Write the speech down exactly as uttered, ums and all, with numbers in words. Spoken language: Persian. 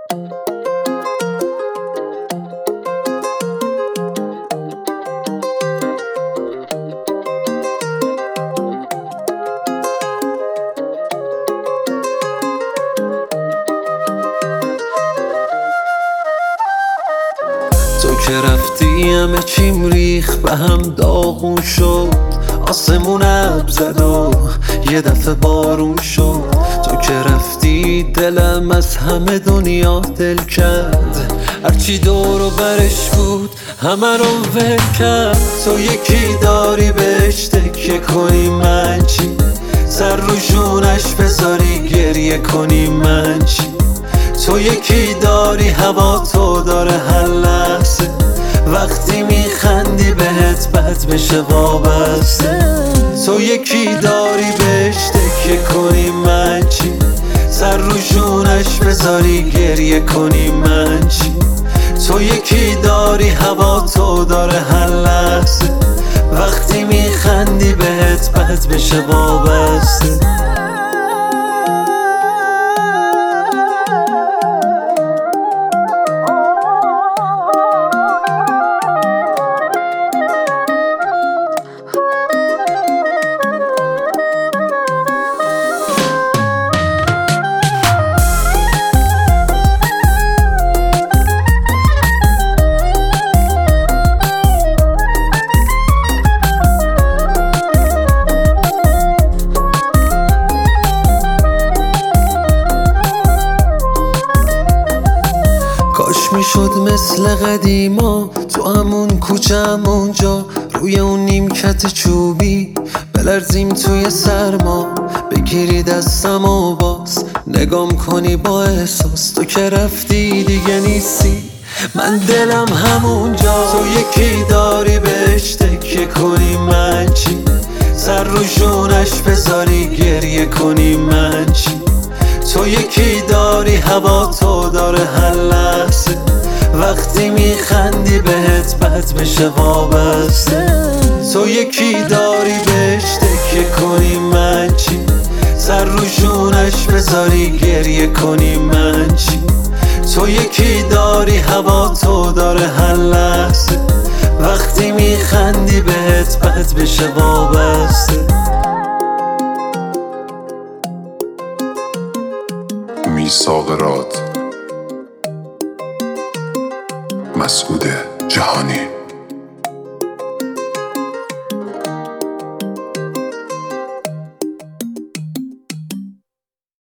تو که رفتی همه چیم ریخ به هم داغون شد، آسمون ابر زد و یه دفعه بارون شد. تو که رفتی دلم از همه دنیا دل کرد، هرچی دور و برش بود همه رو ول کرد. تو یکی داری بهش تکیه کنی، من چی؟ سر روشونش بذاری گریه کنی، من چی؟ تو یکی داری هوا تو داره هر لحظه، وقتی میخندی بهت بد بشه وابسته. تو یکی داری بهش تکیه کنی، من چی؟ سر روشونش بذاری گریه کنی، من چی؟ تو یکی داری هوا تو داره هر لحظه، وقتی میخندی بهت بد بشه وابسته. کاش میشد مثل قدیما تو همون کوچه همونجا، روی اون نیمکت چوبی بلرزیم توی سرما، بگیری دستم و باز نگام کنی با احساس. تو که رفتی دیگه نیستی، من دلم همونجا. تو یکی داری بهش تکیه کنی، من چی؟ سر روشونش بذاری گریه کنی، من چی؟ تو یکی داری هوا تو داره هر لحظه، وقتی میخندی بهت بد بشه وابسته. تو یکی داری بهش تکیه کنی، من چی؟ سر روشونش بذاری گریه کنی، من چی؟ تو یکی داری هوا تو داره هر لحظه، وقتی میخندی بهت بد بشه وابسته. میثاق راد، مسعود جهانی.